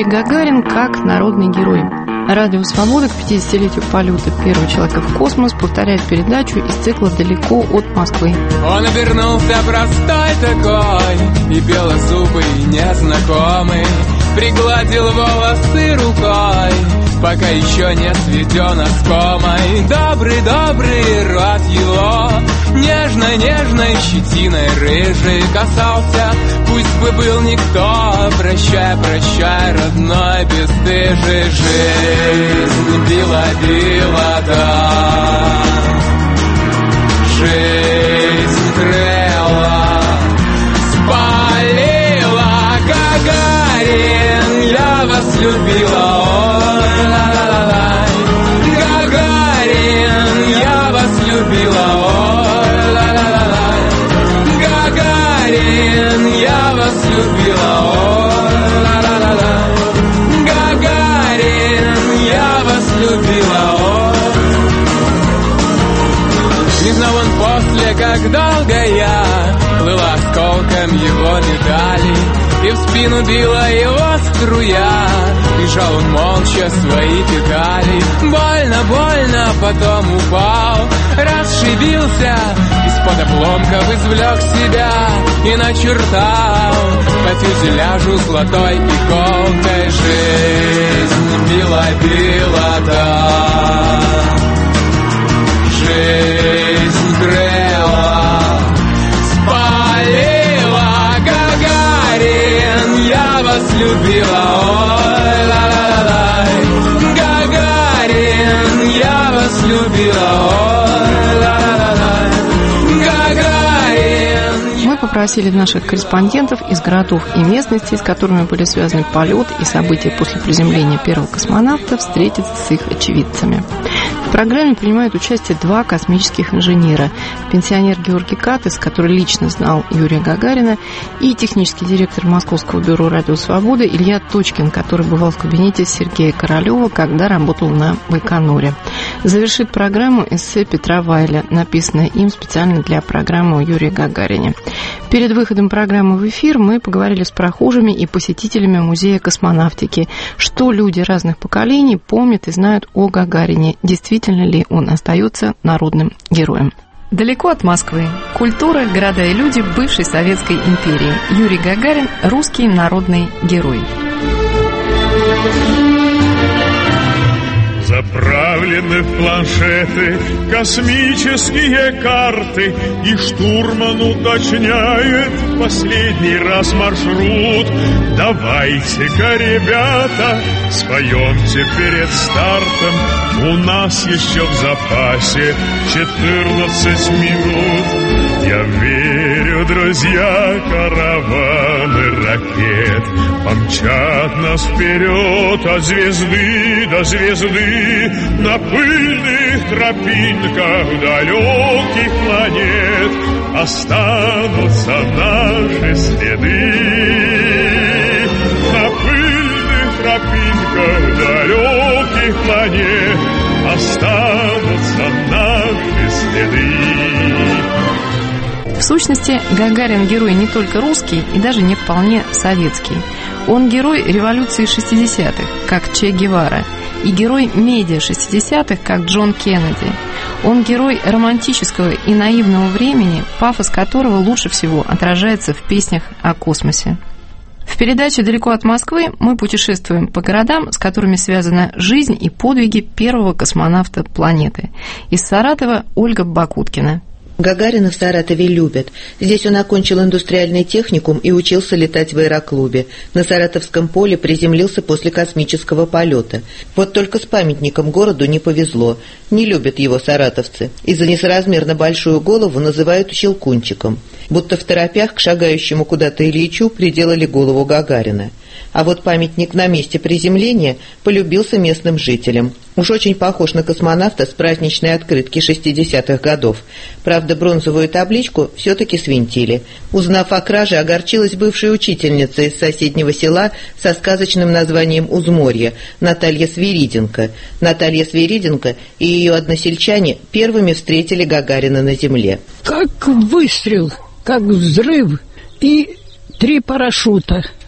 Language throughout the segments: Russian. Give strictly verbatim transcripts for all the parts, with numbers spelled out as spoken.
Гагарин как народный герой. Радио «Свобода» к пятидесятилетию полета первого человека в космос повторяет передачу из цикла «Далеко от Москвы». Он обернулся простой такой и белозубый незнакомый, пригладил волосы рукой, пока еще не сведен оскомой. Добрый-добрый рот его нежной-нежной щетиной рыжий касался. Пусть бы был никто, прощай, прощай, родной бесстыжий. Жизнь била-била, да, жизнь крыла, спалила. Гагарин, я вас любила, ой, ла-ла-ла-ла. Гагарин, я вас любила, ой, ла-ла-ла-ла. Гагарин, я вас любила, ой, ла-ла-ла-ла. Гагарин, я вас любила, ой. Не знал он после, как долго я плыла осколком его медали, и в спину била его струя, и жал он молча свои педали. Больно, больно, потом упал, расшибился, из-под обломков извлек себя и начертал по фюзеляжу золотой иголкой. Жизнь била-била, да, жизнь грела, спалила. Гагарин, я вас любила, ой, ла-ла-ла-ла. Гагарин, я вас любила, ой, ла-ла-ла-ла. Гагарин. Мы попросили наших корреспондентов из городов и местностей, с которыми были связаны полет и события после приземления первого космонавта, встретиться с их очевидцами. В программе принимают участие два космических инженера. Пенсионер Георгий Катыс, который лично знал Юрия Гагарина, и технический директор Московского бюро «Радио Свобода» Илья Точкин, который бывал в кабинете Сергея Королева, когда работал на Байконуре. Завершит программу эссе Петра Вайля, написанное им специально для программы о Юрии Гагарине. Перед выходом программы в эфир мы поговорили с прохожими и посетителями музея космонавтики, что люди разных поколений помнят и знают о Гагарине, действительно ли он остается народным героем. Далеко от Москвы. Культура, города и люди бывшей Советской империи. Юрий Гагарин – русский народный герой. Заправлены в планшеты космические карты, и штурман уточняет последний раз маршрут. Давайте-ка, ребята, споемте перед стартом, у нас еще в запасе четырнадцать минут. Я верю, друзья, караваны ракет помчат нас вперед от звезды до звезды, на пыльных тропинках далеких планет останутся наши следы. На пыльных тропинках далеких планет останутся наши следы. В сущности, Гагарин герой не только русский и даже не вполне советский. Он герой революции шестидесятых, как Че Гевара, и герой медиа шестидесятых, как Джон Кеннеди. Он герой романтического и наивного времени, пафос которого лучше всего отражается в песнях о космосе. В передаче «Далеко от Москвы» мы путешествуем по городам, с которыми связана жизнь и подвиги первого космонавта планеты. Из Саратова Ольга Бакуткина. Гагарина в Саратове любят. Здесь он окончил индустриальный техникум и учился летать в аэроклубе. На Саратовском поле приземлился после космического полета. Вот только с памятником городу не повезло. Не любят его саратовцы. И за несоразмерно большую голову называют щелкунчиком. Будто в торопях к шагающему куда-то Ильичу приделали голову Гагарина. А вот памятник на месте приземления полюбился местным жителям. Уж очень похож на космонавта с праздничной открытки шестидесятых годов. Правда, бронзовую табличку все-таки свинтили. Узнав о краже, огорчилась бывшая учительница из соседнего села со сказочным названием «Узморье» Наталья Свириденко. Наталья Свириденко и ее односельчане первыми встретили Гагарина на земле. Как выстрел, как взрыв и три парашюта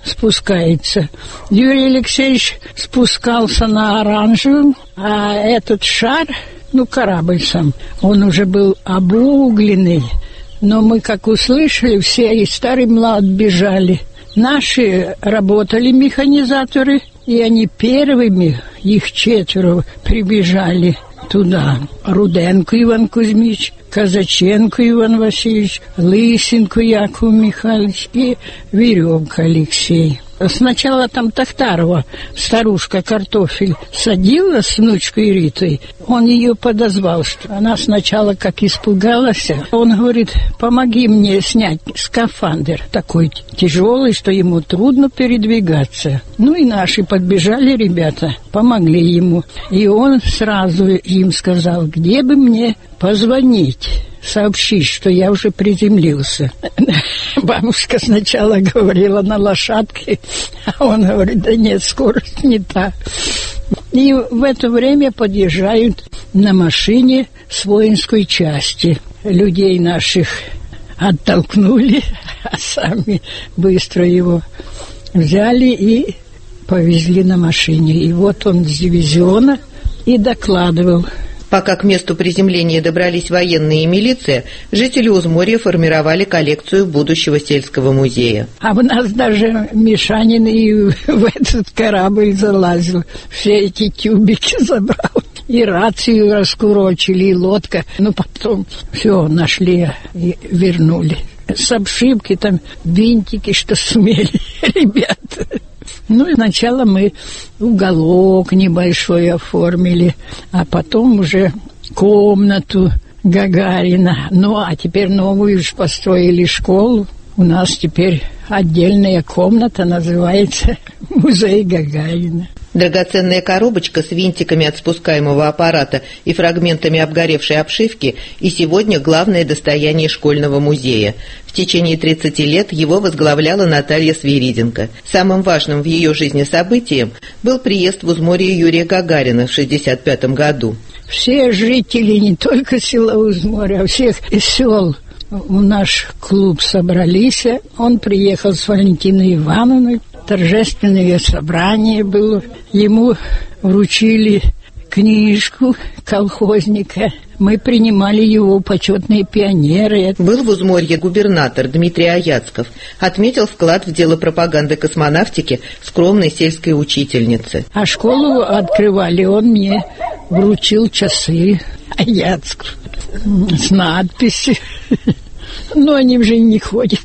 спускается. Юрий Алексеевич спускался на оранжевом, а этот шар, ну, корабль сам, он уже был обугленный. Но мы, как услышали, все и старый млад бежали. Наши работали механизаторы, и они первыми, их четверо, прибежали туда. Руденко Иван Кузьмич, Казаченко Иван Васильевич, Лысенко Яков Михайлович и Веревка Алексей. Сначала там Тахтарова, старушка, картофель садила с внучкой Ритой. Он ее подозвал, что она сначала как испугалась. Он говорит: помоги мне снять скафандр такой тяжелый, что ему трудно передвигаться. Ну и наши подбежали ребята, помогли ему. И он сразу им сказал: где бы мне позвонить, сообщить, что я уже приземлился. Бабушка сначала говорила на лошадке, а он говорит: да нет, скорость не та. И в это время подъезжают на машине с воинской части. Людей наших оттолкнули, а сами быстро его взяли и повезли на машине. И вот он с дивизиона и докладывал. Пока к месту приземления добрались военные и милиция, жители Узморья формировали коллекцию будущего сельского музея. А у нас даже Мишанин и в этот корабль залазил, все эти тюбики забрал. И рацию раскурочили, и лодка. Ну, потом все нашли и вернули. С обшивки там винтики, что сумели ребята. Ну, и сначала мы уголок небольшой оформили, а потом уже комнату Гагарина. Ну, а теперь новую же построили школу. У нас теперь отдельная комната, называется «Музей Гагарина». Драгоценная коробочка с винтиками от спускаемого аппарата и фрагментами обгоревшей обшивки и сегодня главное достояние школьного музея. В течение тридцати лет его возглавляла Наталья Свириденко. Самым важным в ее жизни событием был приезд в Узморье Юрия Гагарина в шестьдесят пятом году. Все жители не только села Узморья, а всех сел в наш клуб собрались. Он приехал с Валентиной Ивановной. Торжественное собрание было. Ему вручили книжку колхозника. Мы принимали его почетные пионеры. Был в Узморье губернатор Дмитрий Аяцков. Отметил вклад в дело пропаганды космонавтики скромной сельской учительницы. А школу открывали, он мне вручил часы Аяцков с надписью. Но они уже не ходят.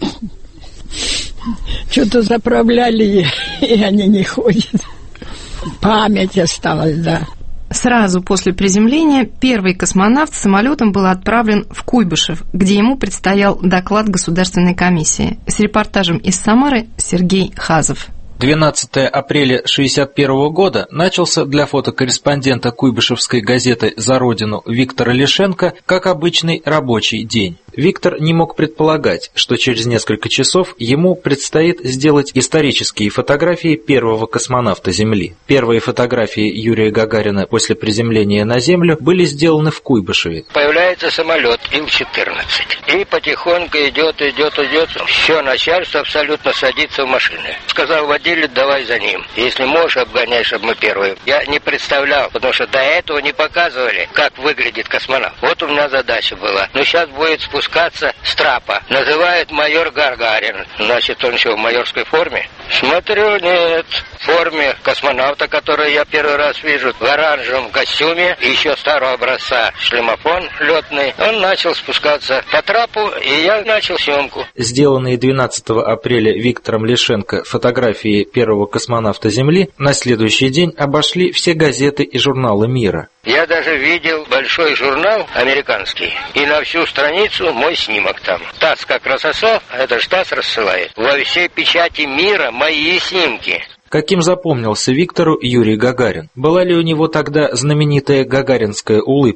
Что-то заправляли, и они не ходят. Память осталась, да. Сразу после приземления первый космонавт самолетом был отправлен в Куйбышев, где ему предстоял доклад Государственной комиссии. С репортажем из Самары Сергей Хазов. двенадцатого апреля шестьдесят первого года начался для фотокорреспондента куйбышевской газеты «За Родину» Виктора Лишенко как обычный рабочий день. Виктор не мог предполагать, что через несколько часов ему предстоит сделать исторические фотографии первого космонавта Земли. Первые фотографии Юрия Гагарина после приземления на Землю были сделаны в Куйбышеве. Появляется самолет Ил четырнадцать. И потихоньку идет, идет, идет. Все начальство абсолютно садится в машины. Сказал водитель: давай за ним. Если можешь, обгоняй, чтобы мы первые. Я не представлял, потому что до этого не показывали, как выглядит космонавт. Вот у меня задача была. Но сейчас будет спускаться с трапа. Называют майор Гагарин. Значит, он что, в майорской форме? Смотрю, нет. В форме космонавта, который я первый раз вижу, в оранжевом костюме, еще старого образца шлемофон летный. Он начал спускаться по трапу, и я начал съемку. Сделанные двенадцатого апреля Виктором Лишенко фотографии первого космонавта Земли на следующий день обошли все газеты и журналы мира. Я даже видел большой журнал американский, и на всю страницу мой снимок там. ТАСС как рассосал, это же ТАСС рассылает. Во всей печати мира мои снимки. Каким запомнился Виктору Юрий Гагарин? Была ли у него тогда знаменитая гагаринская улыбка?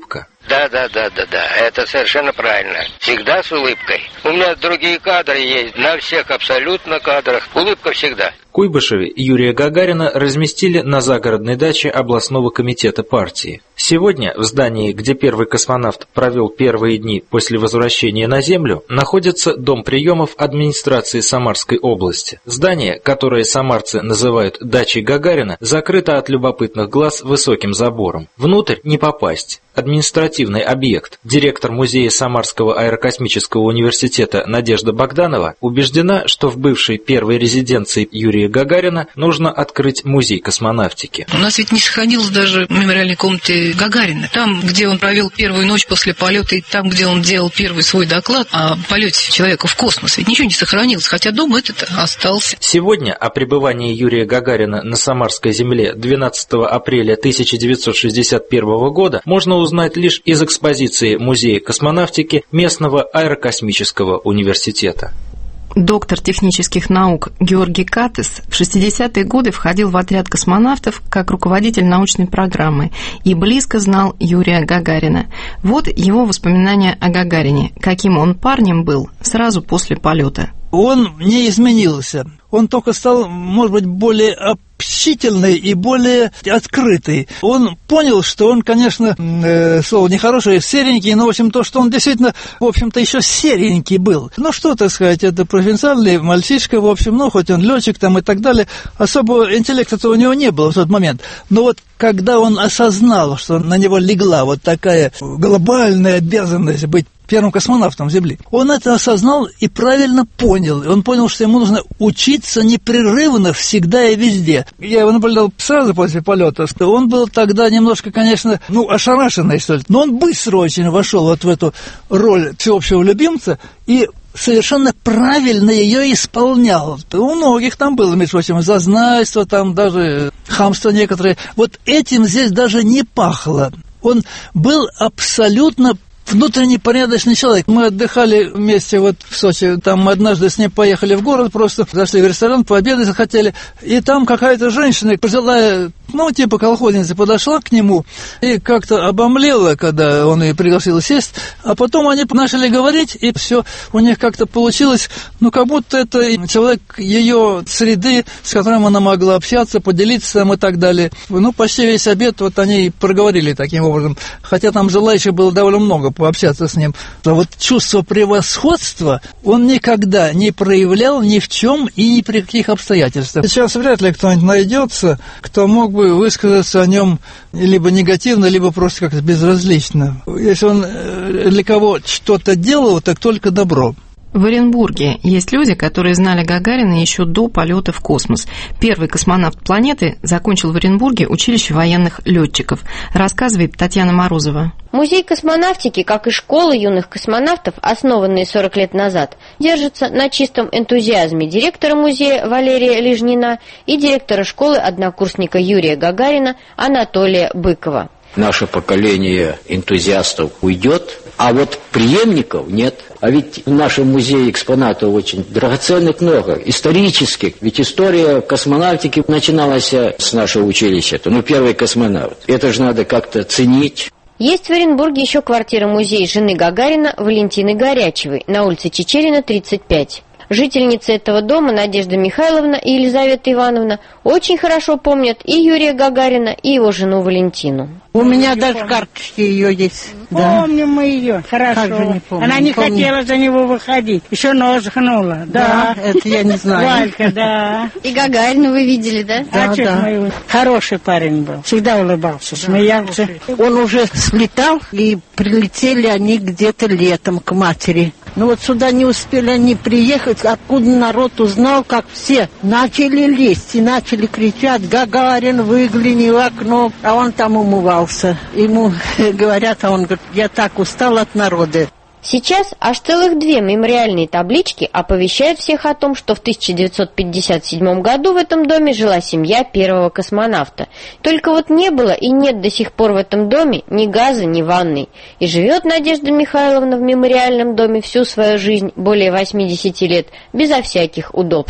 Да, да, да, да, да, это совершенно правильно. Всегда с улыбкой. У меня другие кадры есть, на всех абсолютно кадрах. Улыбка всегда. В Куйбышеве Юрия Гагарина разместили на загородной даче областного комитета партии. Сегодня в здании, где первый космонавт провел первые дни после возвращения на Землю, находится дом приемов администрации Самарской области. Здание, которое самарцы называют дачей Гагарина, закрыто от любопытных глаз высоким забором. Внутрь не попасть. Административный объект. Директор музея Самарского аэрокосмического университета Надежда Богданова убеждена, что в бывшей первой резиденции Юрия Гагарина нужно открыть музей космонавтики. У нас ведь не сохранилось даже мемориальной комнаты Гагарина. Там, где он провел первую ночь после полета, и там, где он делал первый свой доклад о полете человека в космос, ведь ничего не сохранилось, хотя дом этот остался. Сегодня о пребывании Юрия Гагарина на Самарской земле двенадцатого апреля тысяча девятьсот шестьдесят первого года можно узнать лишь из экспозиции Музея космонавтики местного аэрокосмического университета. Доктор технических наук Георгий Катес в шестидесятые годы входил в отряд космонавтов как руководитель научной программы и близко знал Юрия Гагарина. Вот его воспоминания о Гагарине, каким он парнем был сразу после полета. Он не изменился. Он только стал, может быть, более общительный и более открытый. Он понял, что он, конечно, э, слово нехорошее, серенький, но, в общем, то, что он действительно, в общем-то, еще серенький был. Ну, что, так сказать, это провинциальный мальчишка, в общем, ну, хоть он летчик там и так далее. Особого интеллекта-то у него не было в тот момент. Но вот когда он осознал, что на него легла вот такая глобальная обязанность быть первым космонавтом Земли, он это осознал и правильно понял. Он понял, что ему нужно учиться непрерывно всегда и везде. Я его наблюдал сразу после полета. Он был тогда немножко, конечно, ну, ошарашенный, что ли. Но он быстро очень вошел вот в эту роль всеобщего любимца и совершенно правильно ее исполнял. У многих там было, между прочим, зазнайство, там даже хамство некоторые. Вот этим здесь даже не пахло. Он был абсолютно внутренне порядочный человек. Мы отдыхали вместе вот в Сочи. Там мы однажды с ним поехали в город, просто зашли в ресторан, пообедать захотели. И там какая-то женщина, пожилая, ну, типа колхозница, подошла к нему и как-то обомлела, когда он ее пригласил сесть. А потом они начали говорить, и все у них как-то получилось, ну, как будто это человек ее среды, с которым она могла общаться, поделиться там и так далее. Ну, почти весь обед вот они проговорили таким образом. Хотя там желающих было довольно много пообщаться с ним. А вот чувство превосходства он никогда не проявлял ни в чем и ни при каких обстоятельствах. Сейчас вряд ли кто-нибудь найдется, кто мог бы высказаться о нем либо негативно, либо просто как-то безразлично. Если он для кого что-то делал, так только добро. В Оренбурге есть люди, которые знали Гагарина еще до полета в космос. Первый космонавт планеты закончил в Оренбурге училище военных летчиков, рассказывает Татьяна Морозова. Музей космонавтики, как и школы юных космонавтов, основанные сорок лет назад, держатся на чистом энтузиазме директора музея Валерия Лежнина и директора школы однокурсника Юрия Гагарина Анатолия Быкова. Наше поколение энтузиастов уйдет, а вот преемников нет. А ведь в нашем музее экспонатов очень драгоценных много, исторических. Ведь история космонавтики начиналась с нашего училища. Ну, первый космонавт. Это же надо как-то ценить. Есть в Оренбурге еще квартира-музей жены Гагарина Валентины Горячевой на улице Чичерина, тридцать пять. Жительницы этого дома Надежда Михайловна и Елизавета Ивановна очень хорошо помнят и Юрия Гагарина, и его жену Валентину. У меня даже карточки ее есть. Помним мы ее, хорошо. Не помню, Она не помню. хотела за него выходить, еще нос гнула. Да, да, это я не знаю. Валька, да. И Гагарина вы видели, да? Да, а да. Мою... Хороший парень был, всегда улыбался, да, смеялся. Он уже слетал, и прилетели они где-то летом к матери. Но вот сюда не успели они приехать, откуда народ узнал, как все начали лезть и начали кричать: «Гагарин, выгляни в окно!» А он там умывался. Ему говорят, а он говорит: «Я так устал от народа». Сейчас аж целых две мемориальные таблички оповещают всех о том, что в тысяча девятьсот пятьдесят седьмом году в этом доме жила семья первого космонавта. Только вот не было и нет до сих пор в этом доме ни газа, ни ванной. И живет Надежда Михайловна в мемориальном доме всю свою жизнь, более восьмидесяти лет, безо всяких удобств.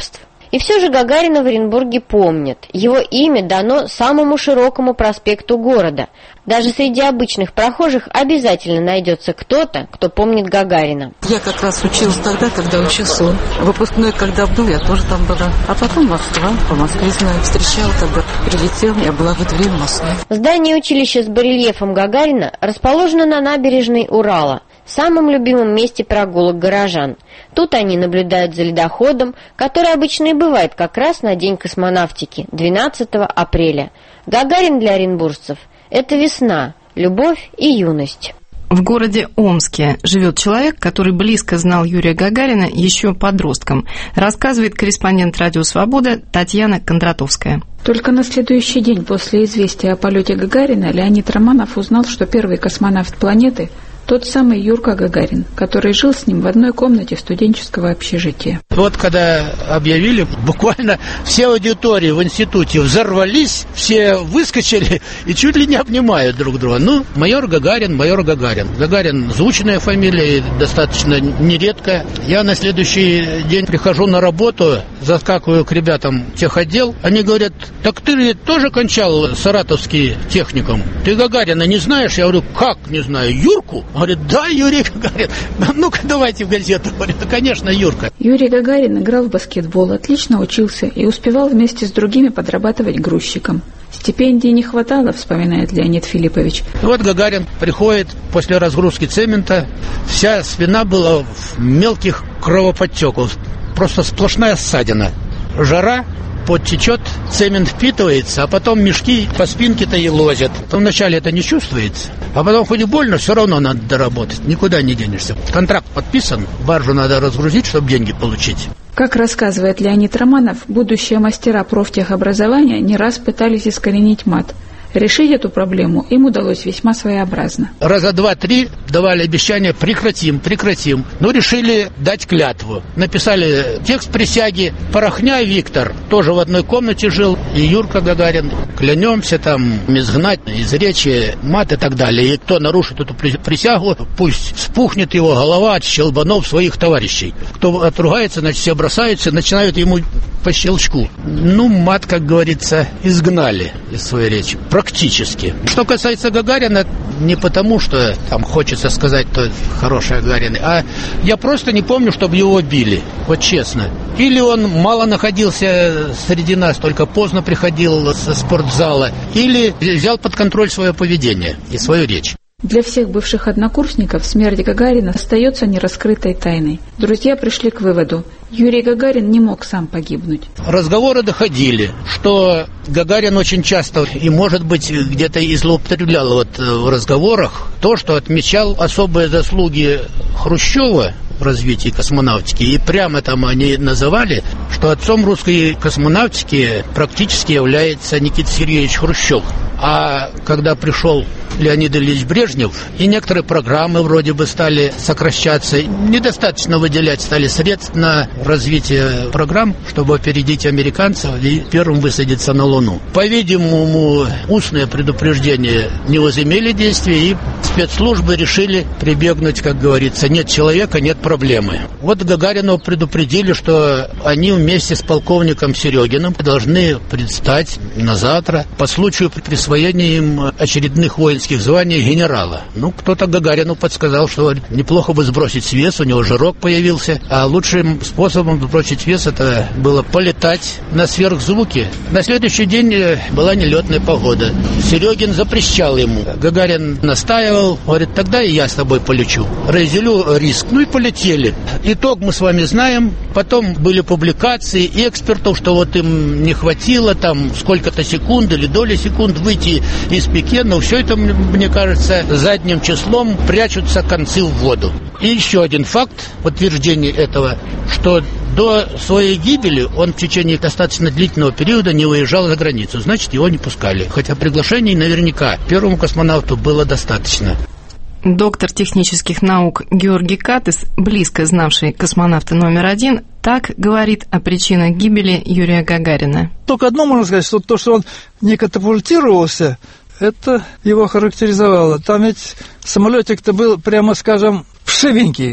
И все же Гагарина в Оренбурге помнят. Его имя дано самому широкому проспекту города. Даже среди обычных прохожих обязательно найдется кто-то, кто помнит Гагарина. Я как раз училась тогда, когда учился он. Выпускной, когда был, я тоже там была. А потом Москва, по Москве знаю, встречала, когда прилетел, я была в это время в Москве. Здание училища с барельефом Гагарина расположено на набережной Урала, самом любимом месте прогулок горожан. Тут они наблюдают за ледоходом, который обычно и бывает как раз на День космонавтики, двенадцатого апреля. Гагарин для оренбуржцев – это весна, любовь и юность. В городе Омске живет человек, который близко знал Юрия Гагарина еще подростком, рассказывает корреспондент «Радио Свобода» Татьяна Кондратовская. Только на следующий день после известия о полете Гагарина Леонид Романов узнал, что первый космонавт планеты – тот самый Юрка Гагарин, который жил с ним в одной комнате студенческого общежития. Вот когда объявили, буквально все аудитории в институте взорвались, все выскочили и чуть ли не обнимают друг друга. Ну, майор Гагарин, майор Гагарин. Гагарин звучная фамилия, достаточно нередкая. Я на следующий день прихожу на работу, заскакиваю к ребятам в техотдел. Они говорят: так ты ведь тоже кончал саратовский техникум? Ты Гагарина не знаешь? Я говорю: как не знаю? Юрку? Говорит: да, Юрий Гагарин. Ну-ка, давайте в газету. Говорит: да, конечно, Юрка. Юрий Гагарин играл в баскетбол, отлично учился и успевал вместе с другими подрабатывать грузчиком. Стипендий не хватало, вспоминает Леонид Филиппович. Вот Гагарин приходит после разгрузки цемента. Вся спина была в мелких кровоподтеках. Просто сплошная ссадина. Жара, пот течет, цемент впитывается, а потом мешки по спинке-то и лозят. Вначале это не чувствуется, а потом хоть и больно, все равно надо доработать, никуда не денешься. Контракт подписан, баржу надо разгрузить, чтобы деньги получить. Как рассказывает Леонид Романов, будущие мастера профтехобразования не раз пытались искоренить мат. Решить эту проблему им удалось весьма своеобразно. Раза два-три давали обещание: прекратим, прекратим. Но решили дать клятву. Написали текст присяги. Порохня Виктор тоже в одной комнате жил, и Юрка Гагарин. Клянемся там изгнать из речи мат и так далее. И кто нарушит эту присягу, пусть спухнет его голова от щелбанов своих товарищей. Кто отругается, значит, все бросаются, начинают ему по щелчку. Ну, мат, как говорится, изгнали из своей речи. Практически. Что касается Гагарина, не потому, что там хочется сказать, то хороший Гагарин, а я просто не помню, чтобы его били. Вот честно. Или он мало находился среди нас, только поздно приходил со спортзала, или взял под контроль свое поведение и свою речь. Для всех бывших однокурсников смерть Гагарина остается нераскрытой тайной. Друзья пришли к выводу: Юрий Гагарин не мог сам погибнуть. Разговоры доходили, что Гагарин очень часто и, может быть, где-то и злоупотреблял вот в разговорах то, что отмечал особые заслуги Хрущева в развитии космонавтики. И прямо там они называли, что отцом русской космонавтики практически является Никита Сергеевич Хрущев. А когда пришел Леонид Ильич Брежнев, и некоторые программы вроде бы стали сокращаться, недостаточно выделять стали средств на развитие программ, чтобы опередить американцев и первым высадиться на Луну. По-видимому, устные предупреждения не возымели действия, и спецслужбы решили прибегнуть, как говорится: нет человека, нет проблемы. Вот Гагарину предупредили, что они вместе с полковником Серегиным должны предстать на завтра по случаю присвоения им очередных воинских званий генерала. Ну, кто-то Гагарину подсказал, что неплохо бы сбросить вес, у него жирок появился, а лучшим способом сбросить вес это было полетать на сверхзвуке. На следующий день была нелетная погода. Серегин запрещал ему. Гагарин настаивал, говорит: тогда и я с тобой полечу. Разделю риск. Ну и полетели. Итог мы с вами знаем. Потом были публикации и экспертов, что вот им не хватило там сколько-то секунд или доли секунд выйти из пике. Но все это, мне кажется, задним числом прячутся концы в воду. И еще один факт подтверждения этого, что до своей гибели он в течение достаточно длительного периода не выезжал за границу. Значит, его не пускали. Хотя приглашений наверняка первому космонавту было достаточно. Доктор технических наук Георгий Катыс, близко знавший космонавта номер один, так говорит о причинах гибели Юрия Гагарина. Только одно можно сказать, что то, что он не катапультировался, это его характеризовало. Там ведь самолетик-то был, прямо скажем, вшивенький.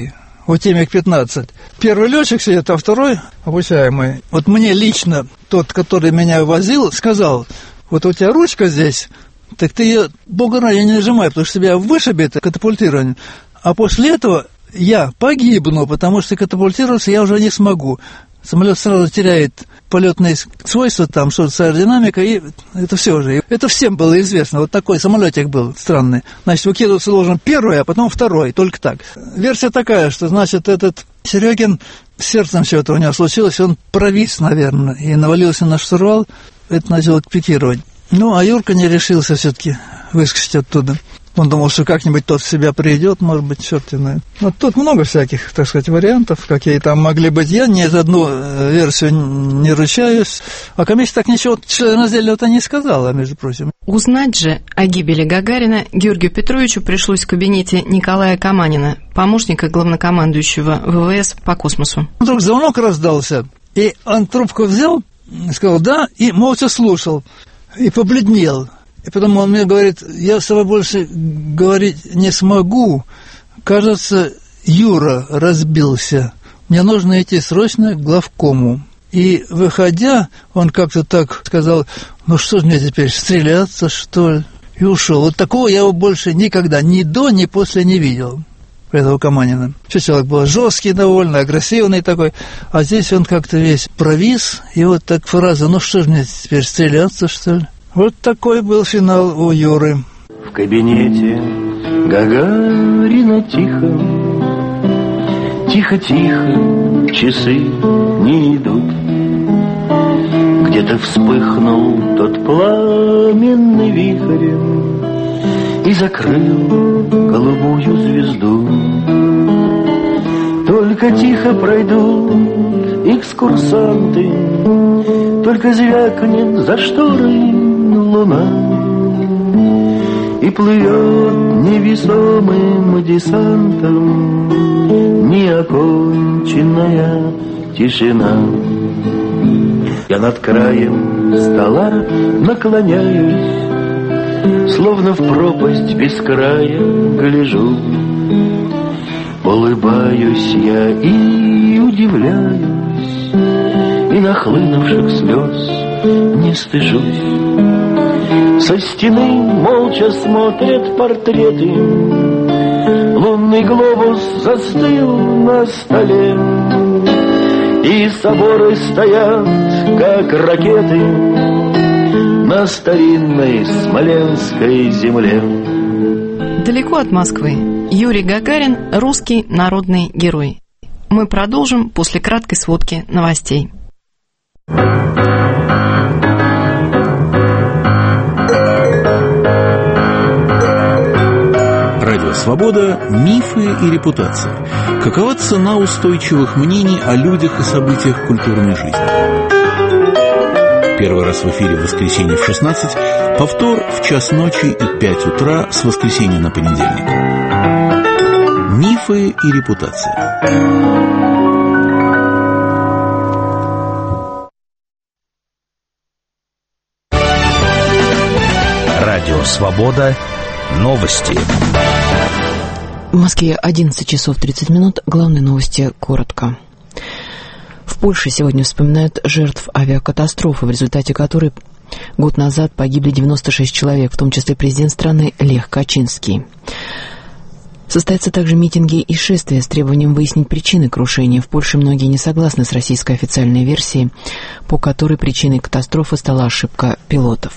у Темик пятнадцать. Первый летчик сидит, а второй обучаемый. Вот мне лично тот, который меня возил, сказал: вот у тебя ручка здесь, так ты ее, бога ради, не нажимай, потому что тебя вышибет катапультирование. А после этого я погибну, потому что катапультироваться я уже не смогу. Самолет сразу теряет полетные свойства, там что-то аэродинамика, и это все уже. Это всем было известно. Вот такой самолетик был странный. Значит, выкидываться должен первый, а потом второй, только так. Версия такая, что, значит, этот Серегин, с сердцем все это у него случилось, он провис, наверное, и навалился на штурвал, это начало пикировать. Ну, а Юрка не решился все-таки выскочить оттуда. Он думал, что как-нибудь тот в себя придет, может быть, черт его знает. Вот тут много всяких, так сказать, вариантов, какие там могли быть. Я ни за одну версию не ручаюсь. А комиссия так ничего членораздельного-то не сказала, между прочим. Узнать же о гибели Гагарина Георгию Петровичу пришлось в кабинете Николая Каманина, помощника главнокомандующего ВВС по космосу. Вдруг звонок раздался, и он трубку взял, сказал «да», и молча слушал, и побледнел. И потом он мне говорит: я с тобой больше говорить не смогу. Кажется, Юра разбился. Мне нужно идти срочно к главкому. И, выходя, он как-то так сказал: ну что ж мне теперь, стреляться, что ли? И ушел. Вот такого я его больше никогда, ни до, ни после не видел, этого Каманина. Все, человек был жесткий довольно, агрессивный такой. А здесь он как-то весь провис. И вот так фраза: ну что ж мне теперь, стреляться, что ли? Вот такой был финал у Юры. В кабинете Гагарина тихо, тихо-тихо, часы не идут. Где-то вспыхнул тот пламенный вихрь и закрыл голубую звезду. Только тихо пройдут экскурсанты, только звякнет за шторой луна, и плывет невесомым десантом неоконченная тишина. Я над краем стола наклоняюсь, словно в пропасть без края гляжу. Улыбаюсь я и удивляюсь, и нахлынувших слез не стыжусь. Со стены молча смотрят портреты, лунный глобус застыл на столе, и соборы стоят, как ракеты, на старинной смоленской земле. Далеко от Москвы Юрий Гагарин – русский народный герой. Мы продолжим после краткой сводки новостей. Радио «Свобода. Мифы и репутация». Какова цена устойчивых мнений о людях и событиях культурной жизни? Первый раз в эфире в воскресенье в шестнадцать, повтор в час ночи и пять утра с воскресенья на понедельник. Мифы и репутация. Радио «Свобода». Новости. В Москве одиннадцать часов тридцать минут. Главные новости коротко. В Польше сегодня вспоминают жертв авиакатастрофы, в результате которой год назад погибли девяносто шесть человек, в том числе президент страны Лех Качинский. Состоятся также митинги и шествия с требованием выяснить причины крушения. В Польше многие не согласны с российской официальной версией, по которой причиной катастрофы стала ошибка пилотов.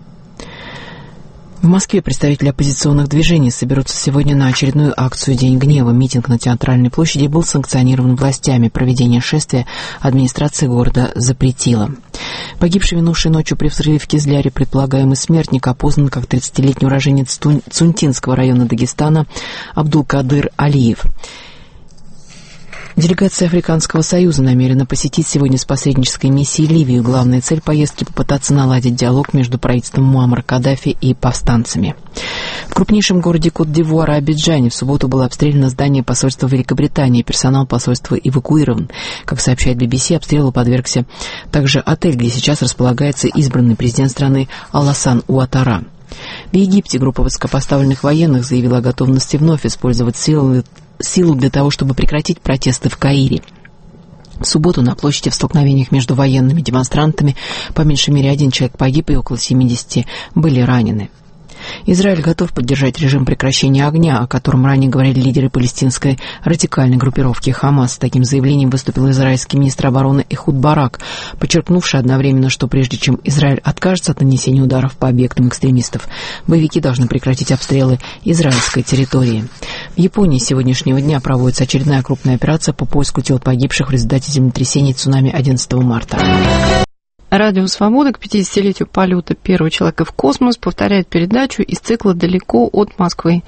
В Москве представители оппозиционных движений соберутся сегодня на очередную акцию «День гнева». Митинг на Театральной площади был санкционирован властями. Проведение шествия администрация города запретила. Погибший минувшей ночью при взрыве в Кизляре предполагаемый смертник опознан как тридцатилетний уроженец Цунтинского района Дагестана Абдулкадыр Алиев. Делегация Африканского союза намерена посетить сегодня с посреднической миссией Ливию. Главная цель поездки – попытаться наладить диалог между правительством Муаммара Каддафи и повстанцами. В крупнейшем городе Кот-д'Ивуара Абиджане в субботу было обстреляно здание посольства Великобритании. Персонал посольства эвакуирован. Как сообщает би би си, обстрелу подвергся также отель, где сейчас располагается избранный президент страны Аласан Уатара. В Египте группа высокопоставленных военных заявила о готовности вновь использовать силы силу для того, чтобы прекратить протесты в Каире. В субботу на площади в столкновениях между военными демонстрантами по меньшей мере один человек погиб и около семидесяти были ранены. Израиль готов поддержать режим прекращения огня, о котором ранее говорили лидеры палестинской радикальной группировки «Хамас». С таким заявлением выступил израильский министр обороны Эхуд Барак, подчеркнувший одновременно, что прежде чем Израиль откажется от нанесения ударов по объектам экстремистов, боевики должны прекратить обстрелы израильской территории. В Японии с сегодняшнего дня проводится очередная крупная операция по поиску тел погибших в результате землетрясений и цунами одиннадцатого марта. Радио «Свобода» к пятидесятилетию полета первого человека в космос повторяет передачу из цикла «Далеко от Москвы».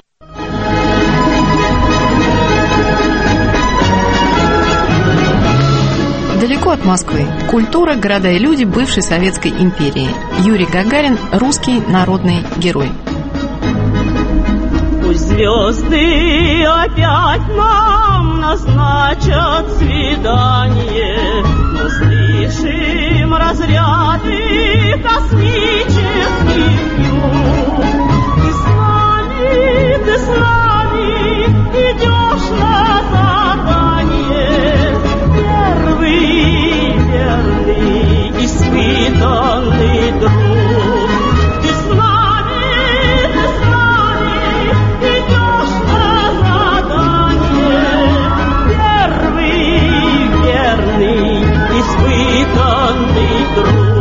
Далеко от Москвы. Культура, города и люди бывшей Советской империи. Юрий Гагарин – русский народный герой. Пусть звезды опять нам назначат свидание, но слышим разряды космических юг. Ты с нами, ты с нами идешь на задание, первый, верный, испытанный друг. Ты с нами, ты с нами идешь на задание, первый, верный, испытанный друг.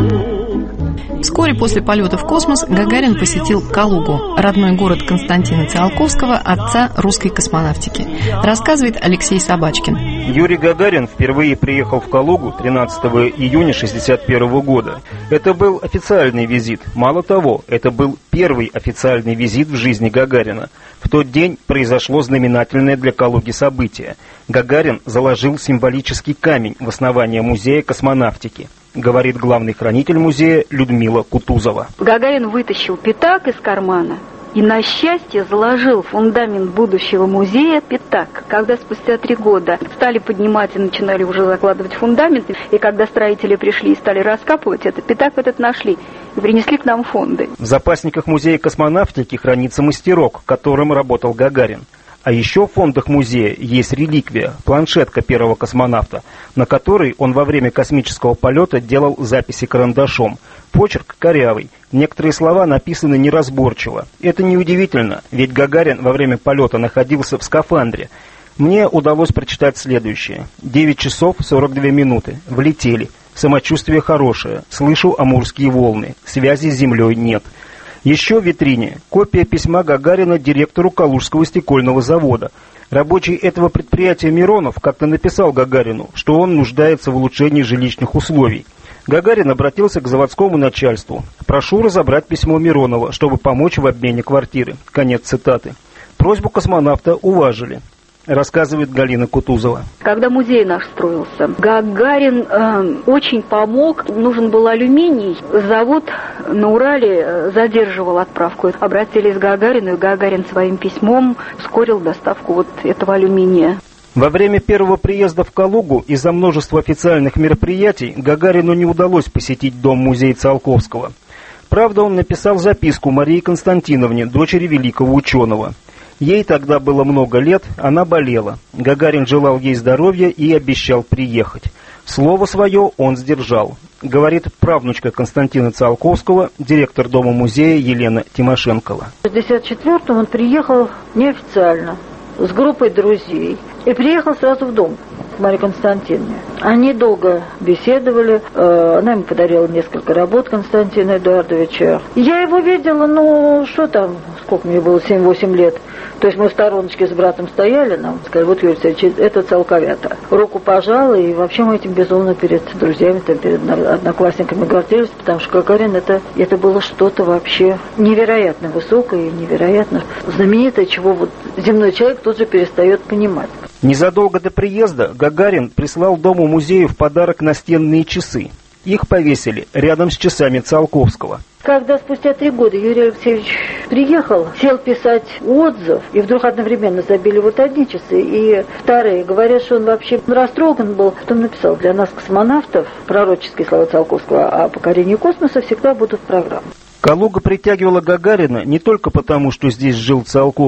Вскоре после полета в космос Гагарин посетил Калугу, родной город Константина Циолковского, отца русской космонавтики. Рассказывает Алексей Собачкин. Юрий Гагарин впервые приехал в Калугу тринадцатого июня шестьдесят первого года. Это был официальный визит. Мало того, это был первый официальный визит в жизни Гагарина. В тот день произошло знаменательное для Калуги событие. Гагарин заложил символический камень в основание музея космонавтики, говорит главный хранитель музея Людмила Кутузова. Гагарин вытащил пятак из кармана и, на счастье, заложил фундамент будущего музея пятак. Когда спустя три года стали поднимать и начинали уже закладывать фундамент, и когда строители пришли и стали раскапывать, этот пятак этот нашли и принесли к нам фонды. В запасниках музея космонавтики хранится мастерок, которым работал Гагарин. А еще в фондах музея есть реликвия, планшетка первого космонавта, на которой он во время космического полета делал записи карандашом. Почерк корявый, некоторые слова написаны неразборчиво. Это неудивительно, ведь Гагарин во время полета находился в скафандре. Мне удалось прочитать следующее. девять часов сорок две минуты. Влетели. Самочувствие хорошее. Слышу амурские волны. Связи с землей нет. Еще в витрине копия письма Гагарина директору Калужского стекольного завода. Рабочий этого предприятия Миронов как-то написал Гагарину, что он нуждается в улучшении жилищных условий. Гагарин обратился к заводскому начальству. «Прошу разобрать письмо Миронова, чтобы помочь в обмене квартиры». Конец цитаты. Просьбу космонавта уважили, рассказывает Галина Кутузова. Когда музей наш строился, Гагарин э, очень помог. Нужен был алюминий. Завод на Урале задерживал отправку. Обратились к Гагарину, и Гагарин своим письмом ускорил доставку вот этого алюминия. Во время первого приезда в Калугу из-за множества официальных мероприятий Гагарину не удалось посетить дом-музей Циолковского. Правда, он написал записку Марии Константиновне, дочери великого ученого. Ей тогда было много лет, она болела. Гагарин желал ей здоровья и обещал приехать. Слово свое он сдержал, говорит правнучка Константина Циолковского, директор дома-музея Елена Тимошенкова. В шестьдесят четвёртом он приехал неофициально, с группой друзей. И приехал сразу в дом к Марии Константиновне. Они долго беседовали. Она ему подарила несколько работ Константина Эдуардовича. Я его видела, ну, что там, сколько мне было, семь-восемь лет. То есть мы в стороночке с братом стояли, нам сказали, вот, Юрий Алексеевич, это Циолковята. Руку пожала, и вообще мы этим безумно перед друзьями, там, перед одноклассниками гордились, потому что Гагарин, это, это было что-то вообще невероятно высокое и невероятно знаменитое, чего вот земной человек тут же перестает понимать. Незадолго до приезда Гагарин прислал дому-музею в подарок настенные часы. Их повесили рядом с часами Циолковского. Когда спустя три года Юрий Алексеевич приехал, сел писать отзыв, и вдруг одновременно забили вот одни часы и вторые. Говорят, что он вообще растроган был. Потом написал: для нас, космонавтов, пророческие слова Циолковского о покорении космоса всегда будут в программе. Калуга притягивала Гагарина не только потому, что здесь жил Циолковский.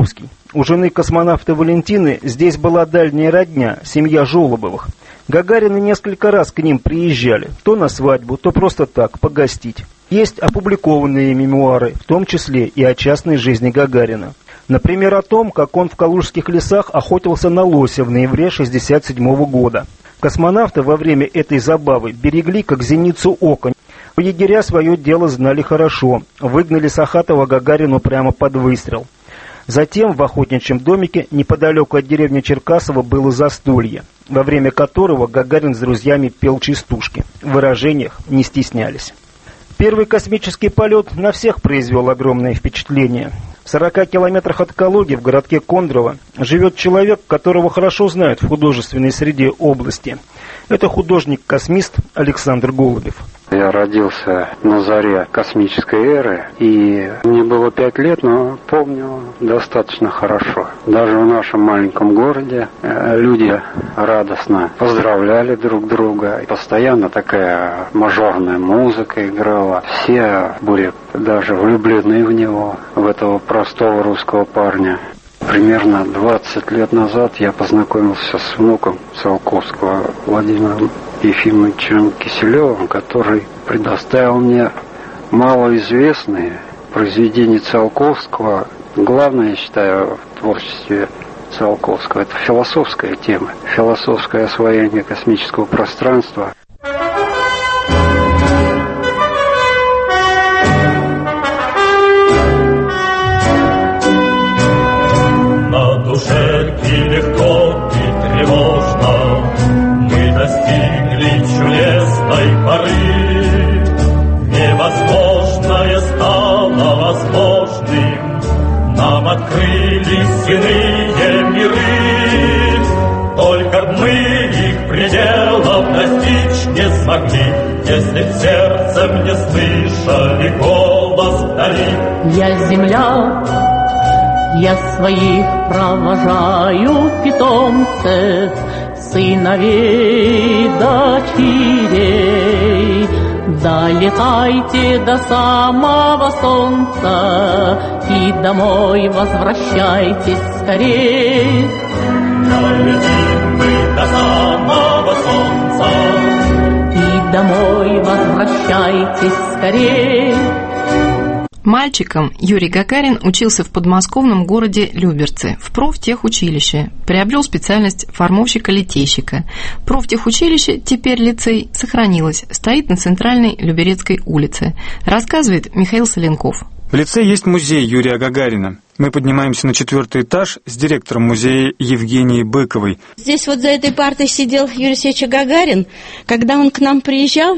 У жены космонавта Валентины здесь была дальняя родня, семья Жолобовых. Гагарины несколько раз к ним приезжали, то на свадьбу, то просто так, погостить. Есть опубликованные мемуары, в том числе и о частной жизни Гагарина. Например, о том, как он в калужских лесах охотился на лося в ноябре шестьдесят седьмого года. Космонавты во время этой забавы берегли как зеницу ока. Егеря свое дело знали хорошо, выгнали Сахатова Гагарину прямо под выстрел. Затем в охотничьем домике неподалеку от деревни Черкасово было застолье, во время которого Гагарин с друзьями пел частушки. В выражениях не стеснялись. Первый космический полет на всех произвел огромное впечатление. В сорока километрах от Калуги, в городке Кондрово, живет человек, которого хорошо знают в художественной среде области. Это художник-космист Александр Голубев. Я родился на заре космической эры, и мне было пять лет, но помню достаточно хорошо. Даже в нашем маленьком городе люди радостно поздравляли друг друга. Постоянно такая мажорная музыка играла. Все были даже влюблены в него, в этого простого русского парня. Примерно двадцать лет назад я познакомился с внуком Циолковского Владимиром Ефимовичем Киселевым, который предоставил мне малоизвестные произведения Циолковского. Главное, я считаю, в творчестве Циолковского — это философская тема, философское освоение космического пространства. Легко и тревожно мы достигли чудесной поры. Невозможное стало возможным, нам открылись иные миры. Только б мы их пределов достичь не смогли, если б сердцем не слышали голос вдали. Я земля, я своих провожаю питомцев, сыновей, дочерей. Долетайте до самого солнца и домой возвращайтесь скорей. Долетим мы до самого солнца и домой возвращайтесь скорей. Мальчиком Юрий Гагарин учился в подмосковном городе Люберцы, в профтехучилище. Приобрел специальность формовщика-литейщика. Профтехучилище, теперь лицей, сохранилось, стоит на центральной Люберецкой улице. Рассказывает Михаил Соленков. В лицее есть музей Юрия Гагарина. Мы поднимаемся на четвертый этаж с директором музея Евгенией Быковой. Здесь вот за этой партой сидел Юрий Алексеевич Гагарин. Когда он к нам приезжал,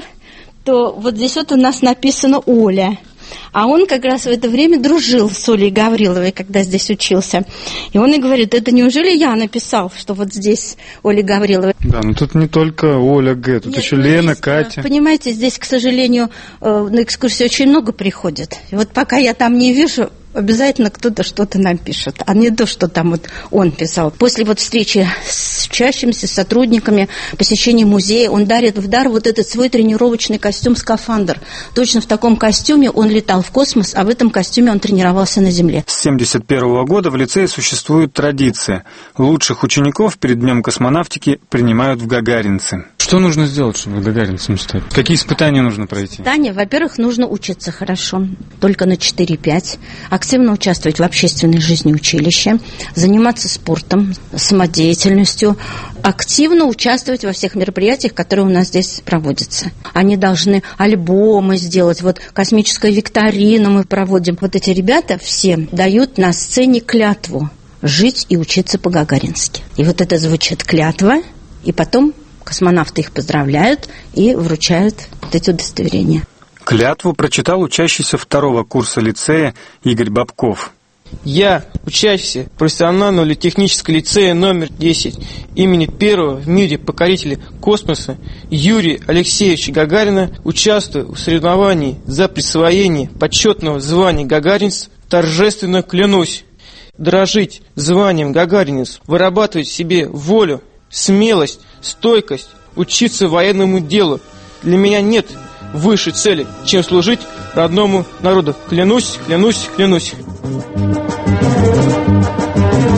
то вот здесь вот у нас написано «Оля». А он как раз в это время дружил с Олей Гавриловой, когда здесь учился. И он и говорит: это неужели я написал, что вот здесь Оля Гаврилова? Да, но тут не только Оля Г, тут Нет, еще Лена, здесь, Катя. Понимаете, здесь, к сожалению, на экскурсии очень много приходит. И вот пока я там не вижу, обязательно кто-то что-то нам пишет, а не то, что там вот он писал. После вот встречи с учащимися, с сотрудниками, посещения музея, он дарит в дар вот этот свой тренировочный костюм-скафандр. Точно в таком костюме он летал в космос, а в этом костюме он тренировался на Земле. С семьдесят первого года в лицее существует традиция. Лучших учеников перед Днем космонавтики принимают в гагаринцы. Что нужно сделать, чтобы гагаринцем стать? Какие испытания нужно пройти? Испытания, во-первых, нужно учиться хорошо, только на четыре-пять. Активно участвовать в общественной жизни училища, заниматься спортом, самодеятельностью, активно участвовать во всех мероприятиях, которые у нас здесь проводятся. Они должны альбомы сделать, вот космическую викторину мы проводим. Вот эти ребята все дают на сцене клятву жить и учиться по-гагарински. И вот это звучит клятва, и потом космонавты их поздравляют и вручают вот эти удостоверения. Клятву прочитал учащийся второго курса лицея Игорь Бабков. Я, учащийся профессионального или технического лицея номер десять имени первого в мире покорителя космоса Юрия Алексеевича Гагарина, участвую в соревновании за присвоение почетного звания гагаринец, торжественно клянусь дорожить званием гагаринец, вырабатывать в себе волю, смелость, стойкость, учиться военному делу. Для меня нет выше цели, чем служить родному народу. Клянусь, клянусь, клянусь.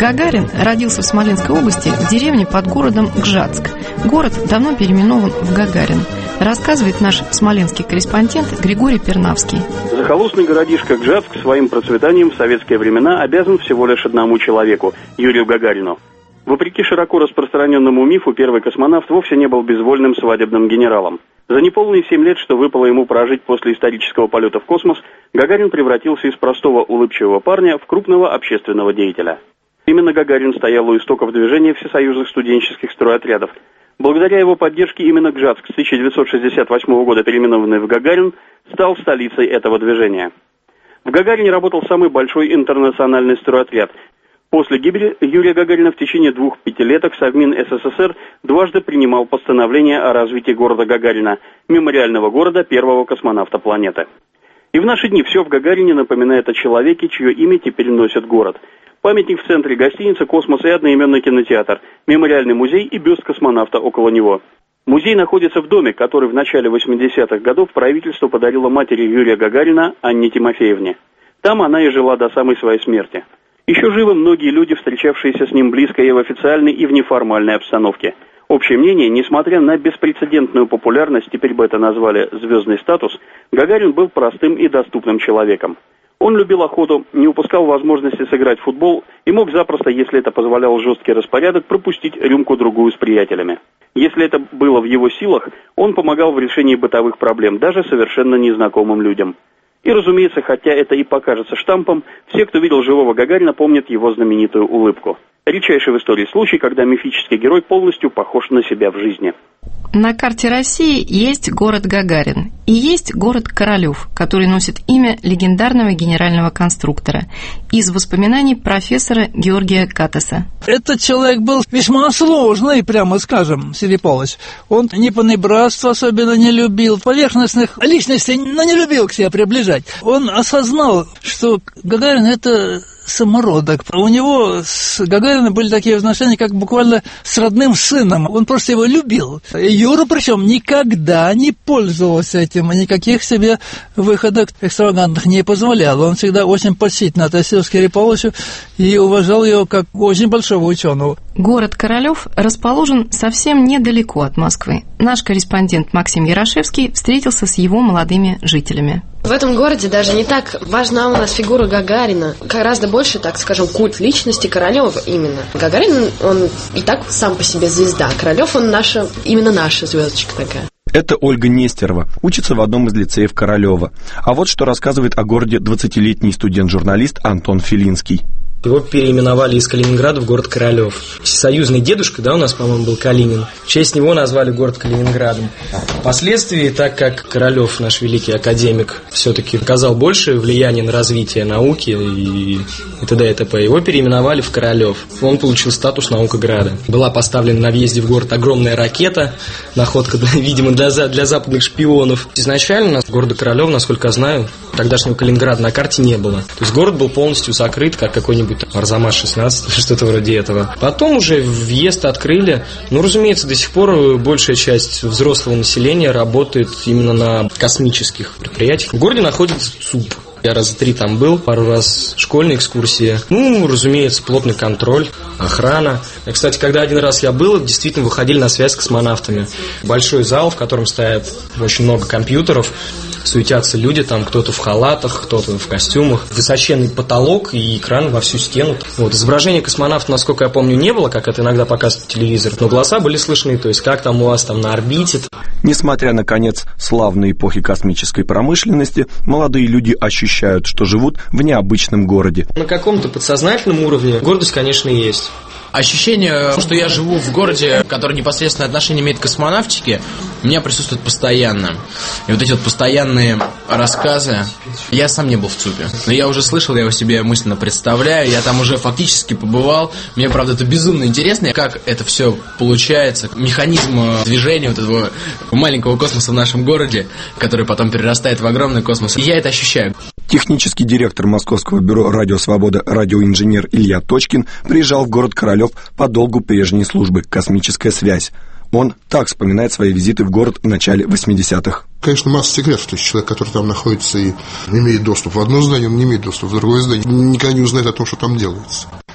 Гагарин родился в Смоленской области в деревне под городом Гжатск. Город давно переименован в Гагарин. Рассказывает наш смоленский корреспондент Григорий Пернавский. Захолустный городишко Гжатск своим процветанием в советские времена обязан всего лишь одному человеку – Юрию Гагарину. Вопреки широко распространенному мифу, первый космонавт вовсе не был безвольным свадебным генералом. За неполные семь лет, что выпало ему прожить после исторического полета в космос, Гагарин превратился из простого улыбчивого парня в крупного общественного деятеля. Именно Гагарин стоял у истоков движения всесоюзных студенческих стройотрядов. Благодаря его поддержке именно Гжатск с тысяча девятьсот шестьдесят восьмого года, переименованный в Гагарин, стал столицей этого движения. В Гагарине работал самый большой интернациональный стройотряд. После гибели Юрия Гагарина в течение двух пятилеток Совмин СССР дважды принимал постановление о развитии города Гагарина, мемориального города первого космонавта планеты. И в наши дни все в Гагарине напоминает о человеке, чье имя теперь носит город. Памятник в центре, гостиница «Космос» и одноименный кинотеатр, мемориальный музей и бюст космонавта около него. Музей находится в доме, который в начале восьмидесятых годов правительство подарило матери Юрия Гагарина Анне Тимофеевне. Там она и жила до самой своей смерти. Еще живы многие люди, встречавшиеся с ним близко и в официальной, и в неформальной обстановке. Общее мнение, несмотря на беспрецедентную популярность, теперь бы это назвали звездный статус, Гагарин был простым и доступным человеком. Он любил охоту, не упускал возможности сыграть в футбол и мог запросто, если это позволял жесткий распорядок, пропустить рюмку-другую с приятелями. Если это было в его силах, он помогал в решении бытовых проблем, даже совершенно незнакомым людям. И, разумеется, хотя это и покажется штампом, все, кто видел живого Гагарина, помнят его знаменитую улыбку. Редчайший в истории случай, когда мифический герой полностью похож на себя в жизни. На карте России есть город Гагарин и есть город Королёв, который носит имя легендарного генерального конструктора из воспоминаний профессора Георгия Катаса. Этот человек был весьма сложный, прямо скажем, Сергей Павлович. Он ни понебратство особенно не любил, поверхностных личностей, но не любил к себе приближать. Он осознал, что Гагарин – это самородок. У него с Гагарином были такие отношения, как буквально с родным сыном. Он просто его любил. Юра, причем, никогда не пользовался этим, никаких себе выходок экстравагантных не позволял. Он всегда очень почтительно относился к Кириллу Павловичу и уважал его как очень большого ученого. Город Королёв расположен совсем недалеко от Москвы. Наш корреспондент Максим Ярошевский встретился с его молодыми жителями. В этом городе даже не так важна у нас фигура Гагарина. Гораздо больше, так скажем, культ личности Королёва именно. Гагарин, он и так сам по себе звезда. Королёв, он наша, именно наша звездочка такая. Это Ольга Нестерова, учится в одном из лицеев Королёва. А вот что рассказывает о городе двадцатилетний студент-журналист Антон Филинский. Его переименовали из Калининграда в город Королёв. Всесоюзный дедушка, да, у нас, по-моему, был Калинин. В честь него назвали город Калининградом. Впоследствии, так как Королёв, наш великий академик, все-таки оказал большее влияние на развитие науки и, и т.д. и т.п., его переименовали в Королёв. Он получил статус Наукограда. Была поставлена на въезде в город огромная ракета, находка, видимо, для, для западных шпионов. Изначально города Королёв, насколько я знаю, тогдашнего Калининграда на карте не было. То есть город был полностью закрыт, как какой-нибудь Арзамас шестнадцать, что-то вроде этого. Потом уже въезд открыли. Ну, разумеется, до сих пор большая часть взрослого населения работает именно на космических предприятиях. В городе находится ЦУП. Я раза три там был, пару раз школьные экскурсии. Ну, разумеется, плотный контроль, охрана. И, кстати, когда один раз я был, действительно выходили на связь с космонавтами. Большой зал, в котором стоят очень много компьютеров. Суетятся люди, там кто-то в халатах, кто-то в костюмах. Высоченный потолок и экран во всю стену. Вот, изображения космонавта, насколько я помню, не было, как это иногда показывает телевизор, но голоса были слышны, то есть как там у вас там на орбите. Несмотря на конец славной эпохи космической промышленности, молодые люди ощущают, что живут в необычном городе. На каком-то подсознательном уровне гордость, конечно, есть. Ощущение, что я живу в городе, который непосредственно отношение имеет к космонавтике, у меня присутствует постоянно. И вот эти вот постоянные рассказы, я сам не был в ЦУПе, но я уже слышал, я его себе мысленно представляю, я там уже фактически побывал. Мне, правда, это безумно интересно, как это все получается, механизм движения вот этого маленького космоса в нашем городе, который потом перерастает в огромный космос. И я это ощущаю. Технический директор Московского бюро «Радио Свобода» радиоинженер Илья Точкин приезжал в город Королёв по долгу прежней службы «Космическая связь». Он так вспоминает свои визиты в город в начале восьмидесятых. Конечно, масса секретов. То есть человек, который там находится и имеет доступ в одно здание, он не имеет доступа в другое здание. Никогда не узнает о том, что там делается.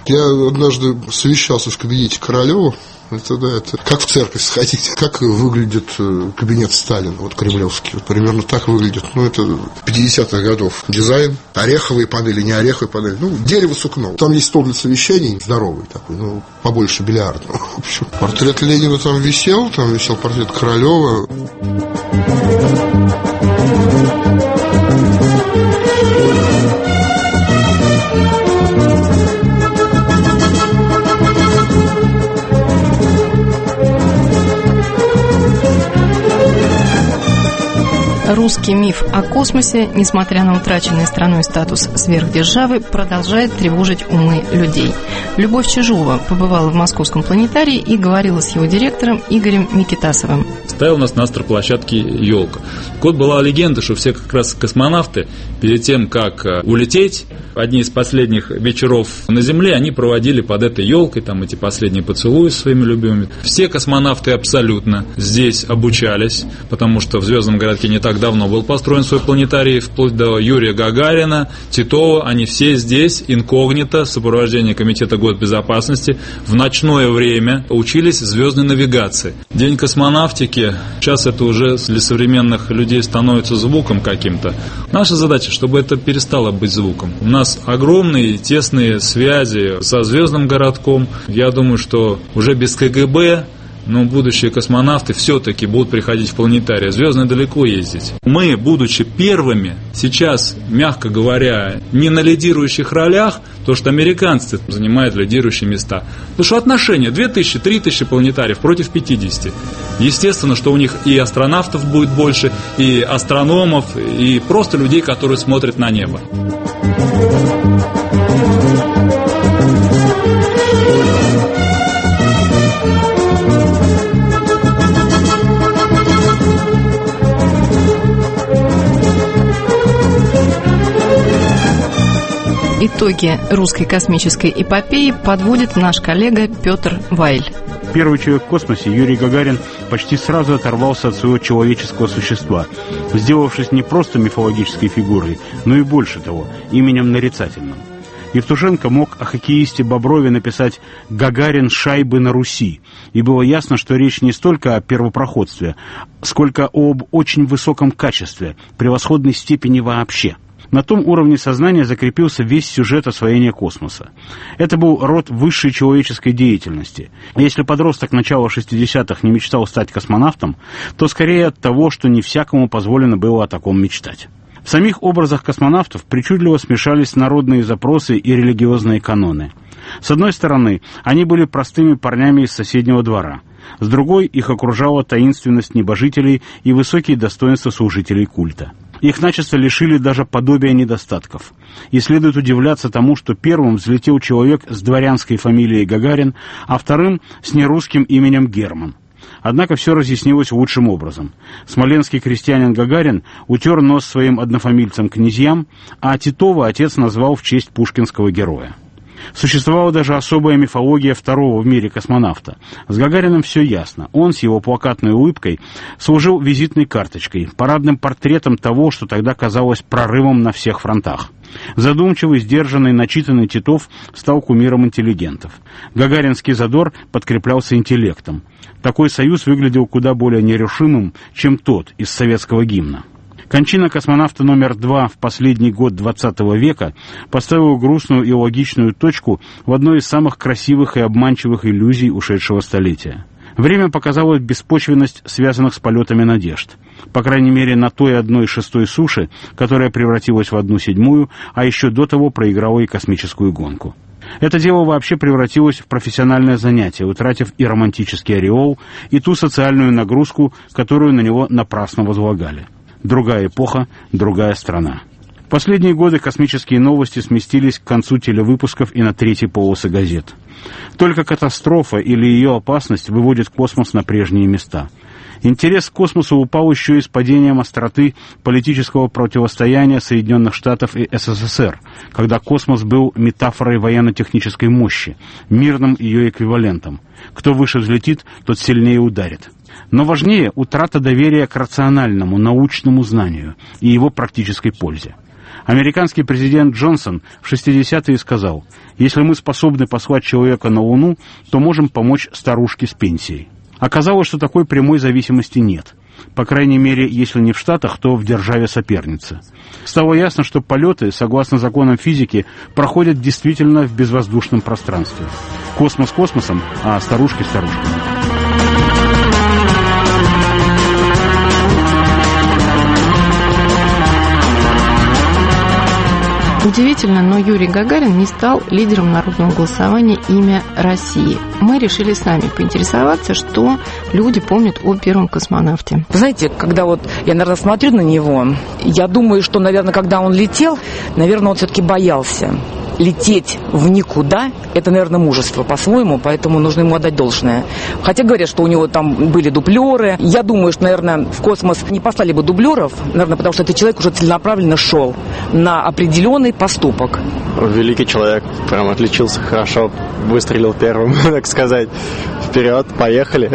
Я однажды совещался в кабинете Королева. Это, да, это как в церковь сходить. Как выглядит кабинет Сталина, вот кремлевский. Вот примерно так выглядит. Ну, это пятидесятых годов дизайн. Ореховые панели, не ореховые панели. Ну, дерево сукно. Там есть стол для совещаний, здоровый такой, ну, побольше бильярдного. В общем, портрет Ленина там висел, там висел портрет Королева. Русский миф о космосе, несмотря на утраченный страной статус сверхдержавы, продолжает тревожить умы людей. Любовь Чижова побывала в Московском планетарии и говорила с его директором Игорем Микитасовым. Стояла у нас на астроплощадке елка. Вот была легенда, что все как раз космонавты перед тем, как улететь, одни из последних вечеров на Земле, они проводили под этой елкой там эти последние поцелуи с своими любимыми. Все космонавты абсолютно здесь обучались, потому что в Звездном городке не так давно был построен свой планетарий, вплоть до Юрия Гагарина, Титова. Они все здесь инкогнито в сопровождении Комитета госбезопасности в ночное время учились звездной навигации. День космонавтики, сейчас это уже для современных людей становится звуком каким-то. Наша задача, чтобы это перестало быть звуком. У нас огромные тесные связи со Звездным городком. Я думаю, что уже без ка гэ бэ, но будущие космонавты все-таки будут приходить в планетарий. Звездно далеко ездить. Мы, будучи первыми, сейчас, мягко говоря, не на лидирующих ролях, то, что американцы занимают лидирующие места. Потому что отношения две тысячи - три тысячи планетариев против пятидесяти. Естественно, что у них и астронавтов будет больше, и астрономов, и просто людей, которые смотрят на небо. Итоги русской космической эпопеи подводит наш коллега Петр Вайль. Первый человек в космосе, Юрий Гагарин, почти сразу оторвался от своего человеческого существа, сделавшись не просто мифологической фигурой, но и больше того, именем нарицательным. Евтушенко мог о хоккеисте Боброве написать «Гагарин шайбы на Руси», и было ясно, что речь не столько о первопроходстве, сколько об очень высоком качестве, превосходной степени вообще. На том уровне сознания закрепился весь сюжет освоения космоса. Это был род высшей человеческой деятельности. Если подросток начала шестидесятых не мечтал стать космонавтом, то скорее от того, что не всякому позволено было о таком мечтать. В самих образах космонавтов причудливо смешались народные запросы и религиозные каноны. С одной стороны, они были простыми парнями из соседнего двора. С другой, их окружала таинственность небожителей и высокие достоинства служителей культа. Их начисто лишили даже подобия недостатков. И следует удивляться тому, что первым взлетел человек с дворянской фамилией Гагарин, а вторым с нерусским именем Герман. Однако все разъяснилось лучшим образом. Смоленский крестьянин Гагарин утер нос своим однофамильцам-князьям, а Титова отец назвал в честь пушкинского героя. Существовала даже особая мифология второго в мире космонавта. С Гагариным все ясно. Он с его плакатной улыбкой служил визитной карточкой, парадным портретом того, что тогда казалось прорывом на всех фронтах. Задумчивый, сдержанный, начитанный Титов стал кумиром интеллигентов. Гагаринский задор подкреплялся интеллектом. Такой союз выглядел куда более нерешимым, чем тот из советского гимна. Кончина космонавта номер два в последний год двадцатого века поставила грустную и логичную точку в одной из самых красивых и обманчивых иллюзий ушедшего столетия. Время показало беспочвенность связанных с полетами надежд. По крайней мере, на той одной шестой суши, которая превратилась в одну седьмую, а еще до того проиграла и космическую гонку. Это дело вообще превратилось в профессиональное занятие, утратив и романтический ореол, и ту социальную нагрузку, которую на него напрасно возлагали. Другая эпоха, другая страна. В последние годы космические новости сместились к концу телевыпусков и на третьей полосы газет. Только катастрофа или ее опасность выводит космос на прежние места. Интерес к космосу упал еще и с падением остроты политического противостояния Соединенных Штатов и эс эс эс эр, когда космос был метафорой военно-технической мощи, мирным ее эквивалентом. Кто выше взлетит, тот сильнее ударит. Но важнее утрата доверия к рациональному, научному знанию и его практической пользе. Американский президент Джонсон в шестидесятые сказал: «Если мы способны послать человека на Луну, то можем помочь старушке с пенсией». Оказалось, что такой прямой зависимости нет. По крайней мере, если не в Штатах, то в державе-сопернице. Стало ясно, что полеты, согласно законам физики, проходят действительно в безвоздушном пространстве. Космос космосом, а старушки старушками. Удивительно, но Юрий Гагарин не стал лидером народного голосования «Имя России». Мы решили сами поинтересоваться, что люди помнят о первом космонавте. Вы знаете, когда вот я, наверное, смотрю на него, я думаю, что, наверное, когда он летел, наверное, он все-таки боялся. Лететь в никуда – это, наверное, мужество по-своему, поэтому нужно ему отдать должное. Хотя говорят, что у него там были дублеры. Я думаю, что, наверное, в космос не послали бы дублеров, наверное, потому что этот человек уже целенаправленно шел на определенный поступок. Великий человек, прям отличился хорошо, выстрелил первым, так сказать. Вперед, поехали.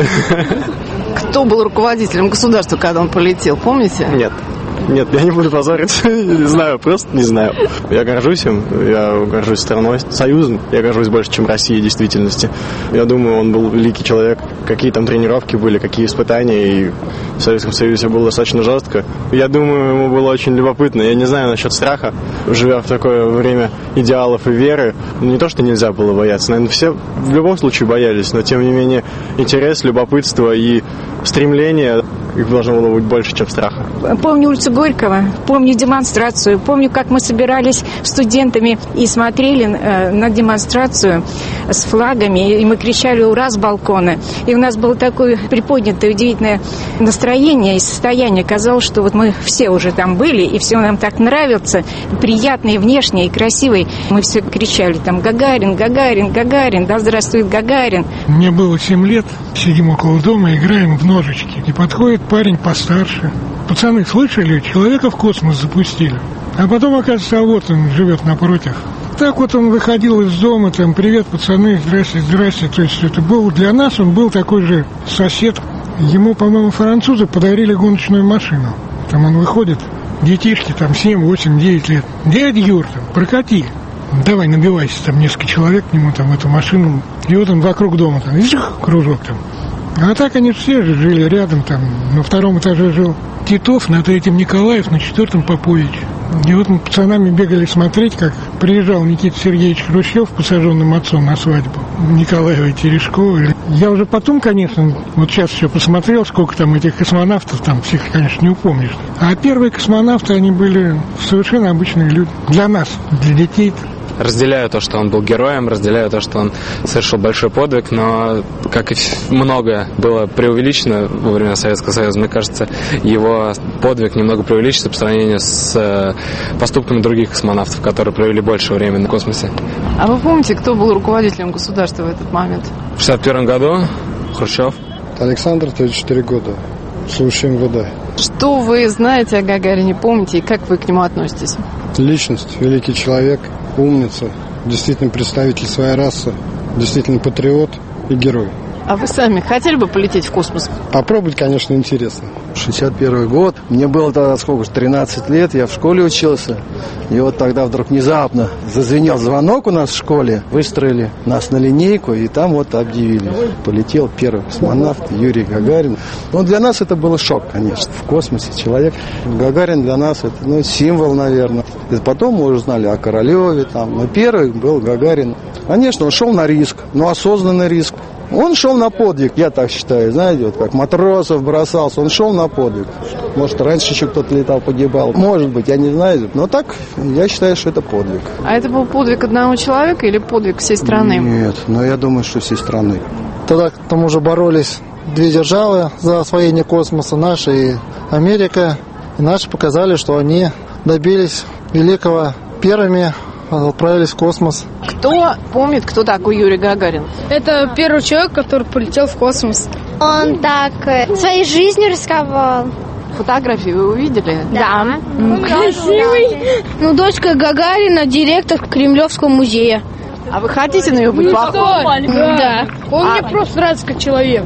Кто был руководителем государства, когда он полетел, помните? Нет. Нет, я не буду позориться, не знаю, просто не знаю. Я горжусь им, я горжусь страной, союзом, я горжусь больше, чем Россией в действительности. Я думаю, он был великий человек. Какие там тренировки были, какие испытания, и в Советском Союзе было достаточно жестко. Я думаю, ему было очень любопытно. Я не знаю насчет страха, живя в такое время идеалов и веры. Не то, что нельзя было бояться, наверное, все в любом случае боялись, но тем не менее интерес, любопытство и стремление, их должно было быть больше, чем страха. Помню улицу Горького, помню демонстрацию, помню, как мы собирались студентами и смотрели э, на демонстрацию с флагами, и мы кричали «Ура!» с балкона. И у нас было такое приподнятое, удивительное настроение и состояние. Казалось, что вот мы все уже там были, и все нам так нравится, приятный внешне и красивый. Мы все кричали там «Гагарин, Гагарин, Гагарин, да здравствует Гагарин!» Мне было семь лет, сидим около дома, играем в ножички. И подходит парень постарше. Пацаны, слышали, человека в космос запустили. А потом, оказывается, а вот он живет напротив. Так вот он выходил из дома, там, привет, пацаны, здрасте, здрасте. То есть это был для нас, он был такой же сосед. Ему, по-моему, французы подарили гоночную машину. Там он выходит, детишки, там, семь, восемь, девять лет. Дядя Юр, там, прокати. Давай, набивайся, там, несколько человек к нему, там, в эту машину. И вот он вокруг дома, там, видишь, кружок там. А так они все же жили рядом, там, на втором этаже жил Титов, на третьем Николаев, на четвертом Попович. И вот мы пацанами бегали смотреть, как приезжал Никита Сергеевич Хрущев, посаженным отцом на свадьбу Николаева и Терешкова. Я уже потом, конечно, вот сейчас еще посмотрел, сколько там этих космонавтов, там всех, конечно, не упомнишь. А первые космонавты, они были совершенно обычные люди. Для нас, для детей. Разделяю то, что он был героем, разделяю то, что он совершил большой подвиг, но, как и многое было преувеличено во времена Советского Союза, мне кажется, его подвиг немного преувеличится по сравнению с поступками других космонавтов, которые провели больше времени на космосе. А вы помните, кто был руководителем государства в этот момент? В шестьдесят первом году Хрущев. Александр, тридцать четыре года, служащий эм вэ дэ. Что вы знаете о Гагарине, помните, и как вы к нему относитесь? Личность, великий человек, умница, действительно представитель своей расы, действительно патриот и герой. А вы сами хотели бы полететь в космос? Попробовать, конечно, интересно. шестьдесят первый год. Мне было тогда сколько? тринадцать лет. Я в школе учился. И вот тогда вдруг внезапно зазвенел звонок у нас в школе. Выстроили нас на линейку, и там вот объявили. Полетел первый космонавт Юрий Гагарин. Ну, для нас это был шок, конечно. В космосе человек. Гагарин для нас это, ну, символ, наверное. И потом мы уже знали о Королеве. Там. Но первый был Гагарин. Конечно, он шел на риск, но осознанный риск. Он шел на подвиг, я так считаю, знаете, вот как Матросов бросался, он шел на подвиг. Может, раньше еще кто-то летал, погибал. Может быть, я не знаю, но так, я считаю, что это подвиг. А это был подвиг одного человека или подвиг всей страны? Нет, но я думаю, что всей страны. Тогда к тому же боролись две державы за освоение космоса, наша и Америка. И наши показали, что они добились великого первыми, отправились в космос. Кто помнит, кто такой Юрий Гагарин? Это первый человек, который полетел в космос. Он так своей жизнью рисковал. Фотографии вы увидели? Да. Ну, красивый. Ну, дочка Гагарина, директор Кремлевского музея. А вы хотите на нее быть ну, похожим? Да. Он а... мне просто нравится как человек.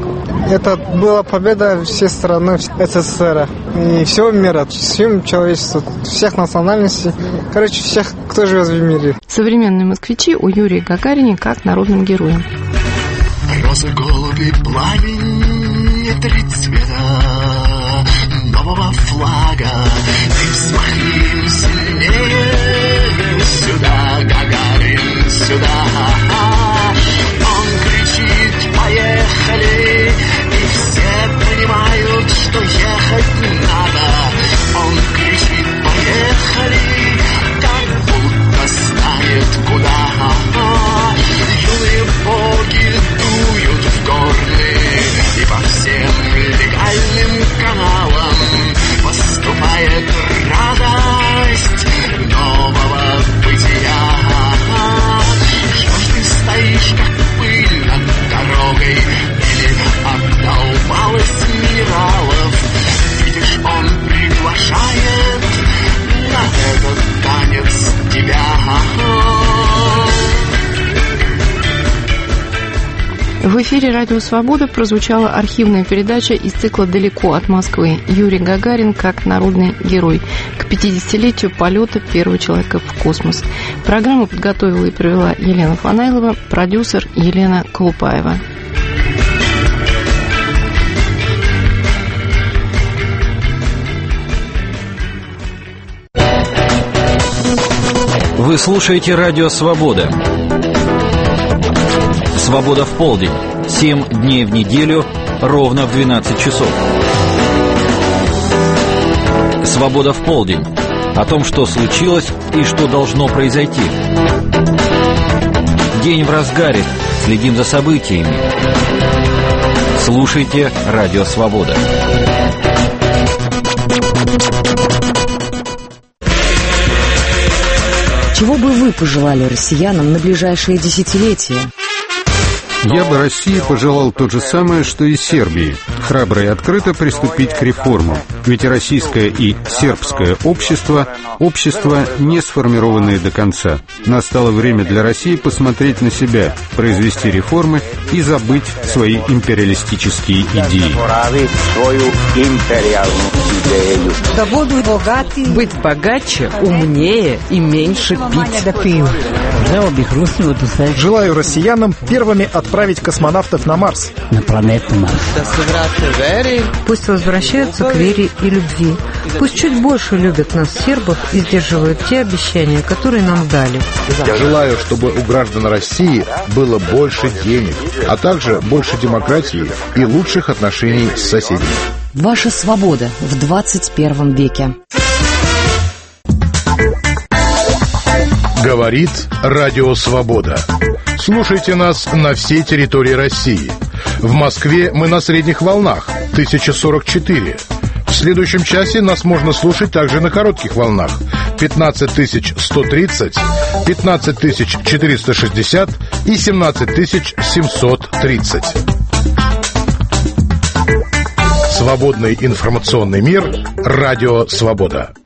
Это была победа всей страны СССР и всего мира, всем человечеству, всех национальностей, короче, всех, кто живет в мире. Современные москвичи о Юрии Гагарине как народном герое. Розы, голуби, пламень, три цвета нового флага. Ты взмахни сильнее, сюда, Гагарин, сюда. Он кричит, поехали, и все понимают, что ехать надо. Он кричит, поехали, как будто знает куда. Юные боги дуют в горы, и по всем легальным каналам поступает радость нового бытия. Что ж ты стоишь, как пыль над дорогой, или обдолбалась минералов? Видишь, он приглашает на этот танец тебя. В эфире «Радио Свобода» прозвучала архивная передача из цикла «Далеко от Москвы. Юрий Гагарин как народный герой» к пятидесятилетию полета первого человека в космос. Программу подготовила и провела Елена Фанайлова, продюсер Елена Колупаева. Вы слушаете «Радио Свобода». «Свобода в полдень». Семь дней в неделю, ровно в двенадцать часов. «Свобода в полдень». О том, что случилось и что должно произойти. День в разгаре. Следим за событиями. Слушайте «Радио Свобода». Чего бы вы пожелали россиянам на ближайшие десятилетия? Я бы России пожелал то же самое, что и Сербии. Храбро и открыто приступить к реформам. Ведь российское и сербское общество – общества, не сформированные до конца. Настало время для России посмотреть на себя, произвести реформы и забыть свои империалистические идеи. Да буду богаты. Быть богаче, умнее и меньше пить. Желаю россиянам первыми отправить космонавтов на Марс. На планету Марс. Пусть возвращаются к вере и любви. Пусть чуть больше любят нас, сербов, и сдерживают те обещания, которые нам дали. Я желаю, чтобы у граждан России было больше денег, а также больше демократии и лучших отношений с соседями. Ваша свобода в двадцать первом веке. Говорит Радио Свобода. Слушайте нас на всей территории России. В Москве мы на средних волнах тысяча сорок четыре. В следующем часе нас можно слушать также на коротких волнах пятнадцать тысяч сто тридцать, пятнадцать тысяч четыреста шестьдесят и семнадцать тысяч семьсот тридцать. Свободный информационный мир. Радио Свобода.